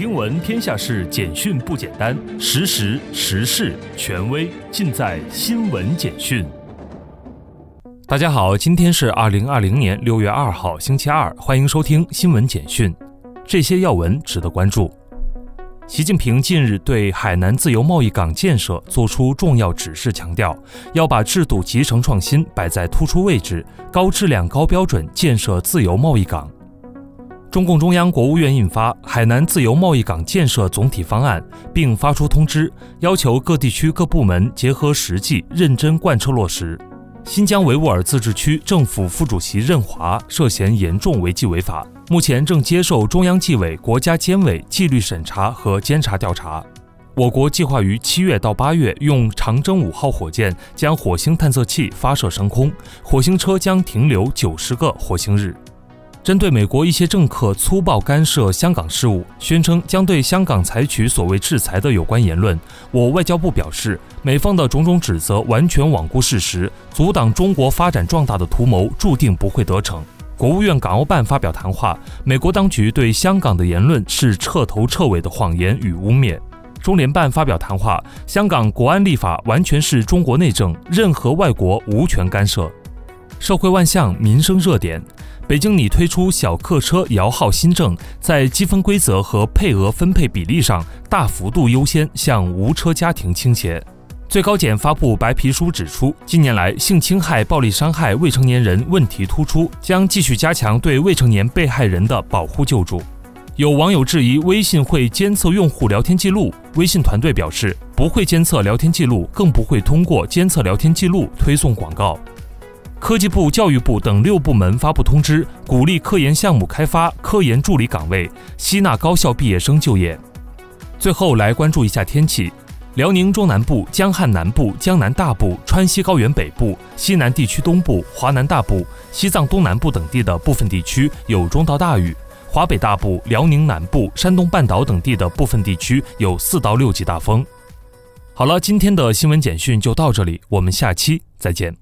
听闻天下事，简讯不简单，时时时事权威尽在新闻简讯。大家好，今天是2020年6月2号星期二，欢迎收听新闻简讯。这些要闻值得关注。习近平近日对海南自由贸易港建设作出重要指示，强调要把制度集成创新摆在突出位置，高质量高标准建设自由贸易港。中共中央国务院印发《海南自由贸易港建设总体方案》，并发出通知，要求各地区各部门结合实际，认真贯彻落实。新疆维吾尔自治区政府副主席任华涉嫌严重违纪违法，目前正接受中央纪委国家监委纪律审查和监察调查。我国计划于7月到8月用长征5号火箭将火星探测器发射升空，火星车将停留90个火星日。针对美国一些政客粗暴干涉香港事务，宣称将对香港采取所谓制裁的有关言论，我外交部表示，美方的种种指责完全罔顾事实，阻挡中国发展壮大的图谋注定不会得逞。国务院港澳办发表谈话，美国当局对香港的言论是彻头彻尾的谎言与污蔑。中联办发表谈话，香港国安立法完全是中国内政，任何外国无权干涉。社会万象，民生热点。北京拟推出小客车摇号新政，在积分规则和配额分配比例上大幅度优先向无车家庭倾斜。最高检发布白皮书指出，近年来性侵害、暴力伤害未成年人问题突出，将继续加强对未成年被害人的保护救助。有网友质疑微信会监测用户聊天记录，微信团队表示不会监测聊天记录，更不会通过监测聊天记录推送广告。科技部、教育部等6部门发布通知，鼓励科研项目开发、科研助理岗位，吸纳高校毕业生就业。最后来关注一下天气。辽宁中南部、江汉南部、江南大部、川西高原北部、西南地区东部、华南大部、西藏东南部等地的部分地区有中到大雨，华北大部、辽宁南部、山东半岛等地的部分地区有4到6级大风。好了，今天的新闻简讯就到这里，我们下期再见。